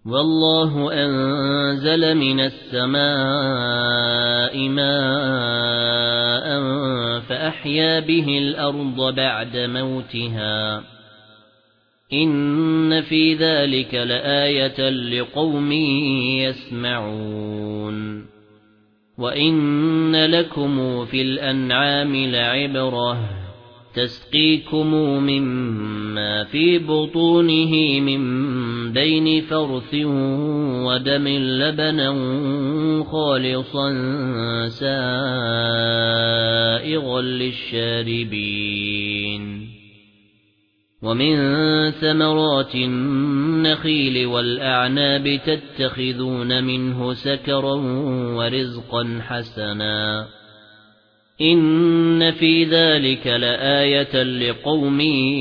والله أنزل من السماء ماء فأحيا به الأرض بعد موتها إن في ذلك لآية لقوم يسمعون وإن لكم في الأنعام لعبرة تسقيكم مما في بطونه من بين فرث ودم لبنا خالصا سائغا للشاربين ومن ثمرات النخيل والأعناب تتخذون منه سكرا ورزقا حسنا إن في ذلك لآية لقوم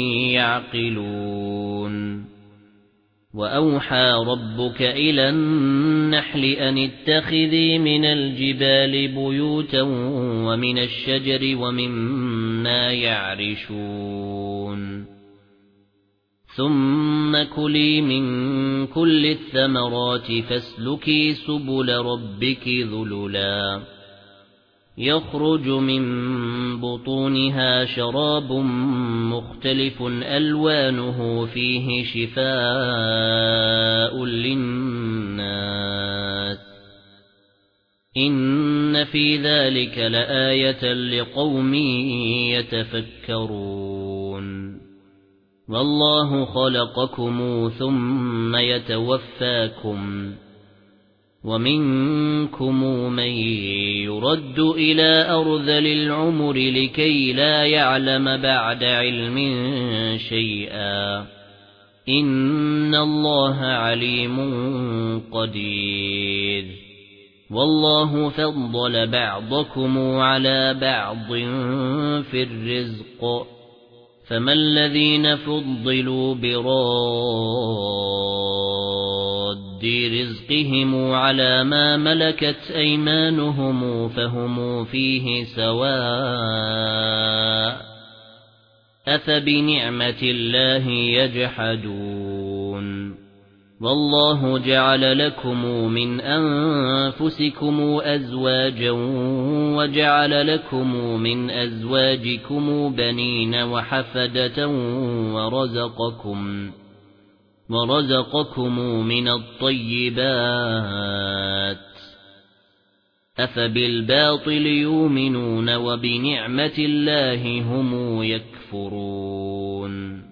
يعقلون وأوحى ربك إلى النحل أن اتخذي من الجبال بيوتا ومن الشجر ومما يعرشون ثم كلي من كل الثمرات فاسلكي سبل ربك ذللا يخرج من بطونها شراب مختلف ألوانه فيه شفاء للناس إن في ذلك لآية لقوم يتفكرون والله خلقكم ثم يتوفاكم ومنكم من يرد إلى أرذل العمر لكي لا يعلم بعد علم شيئا إن الله عليم قدير والله فضل بعضكم على بعض في الرزق فما الذين فضلوا براد رزقهم على ما ملكت أيمانهم فهم فيه سواء أفبنعمة الله يجحدون والله جعل لكم من أنفسكم أزواجا وجعل لكم من أزواجكم بنين وحفدة ورزقكم من الطيبات أفبالباطل يؤمنون وبنعمة الله هم يكفرون